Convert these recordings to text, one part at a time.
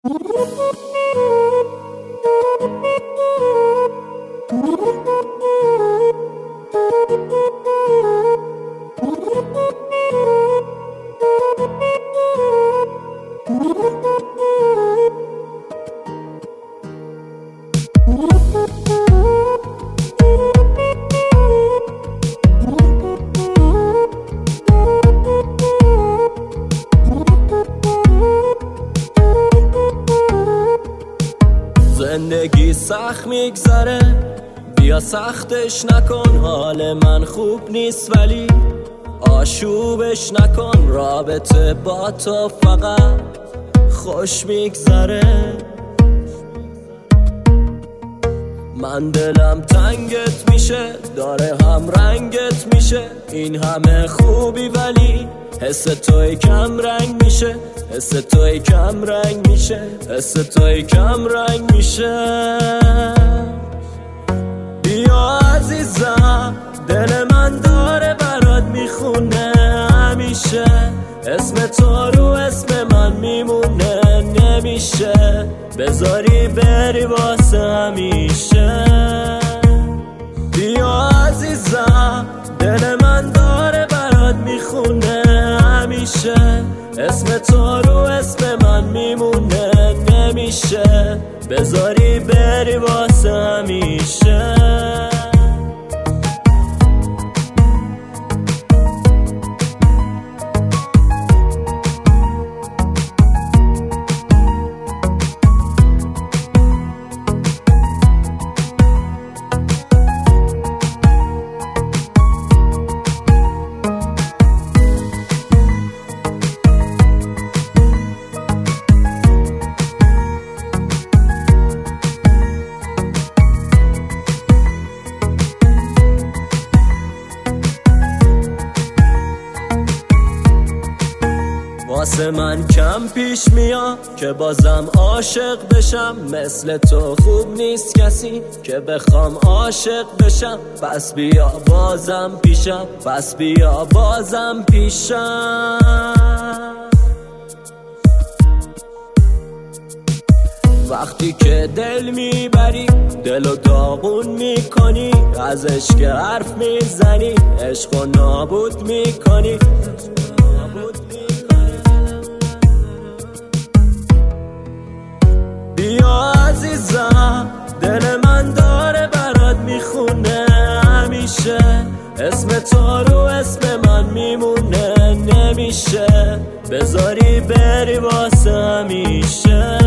زندگی سخت میگذره، بیا سختش نکن. حال من خوب نیست ولی آشوبش نکن. رابطه با تو فقط خوش میگذره. من دلم تنگت میشه، داره هم رنگت میشه. این همه خوبی ولی حس توی کم رنگ میشه. حس توی کم رنگ میشه. حس توی کم رنگ میشه. بیا عزیزم، دل من داره برات میخونه همیشه. اسم تو رو اسم من میمونه. نمیشه بذاری بری واسه همیشه. بیا عزیزم، دل من داره برات میخونه همیشه. اسم تو رو اسم من میمونه. نمیشه بذاری بری واسه همیشه. واسه من کم پیش میاد که بازم عاشق بشم. مثل تو خوب نیست کسی که بخوام عاشق بشم. پس بیا بازم پیشم، پس بیا بازم پیشم. وقتی که دل میبری، دلو داغون میکنی. از عشق حرف میزنی، عشقو نابود میکنی. بیا عزیزم، دل من داره برات میخونه همیشه. اسم تو رو اسم من میمونه. نمیشه بذاری بری واسه همیشه.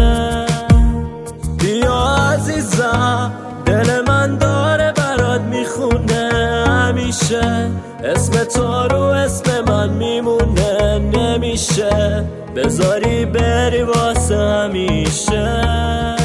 بیا عزیزم، دل من داره برات میخونه همیشه. اسم تو رو اسم من میمونه. نمیشه بذاری بری واسه همیشه.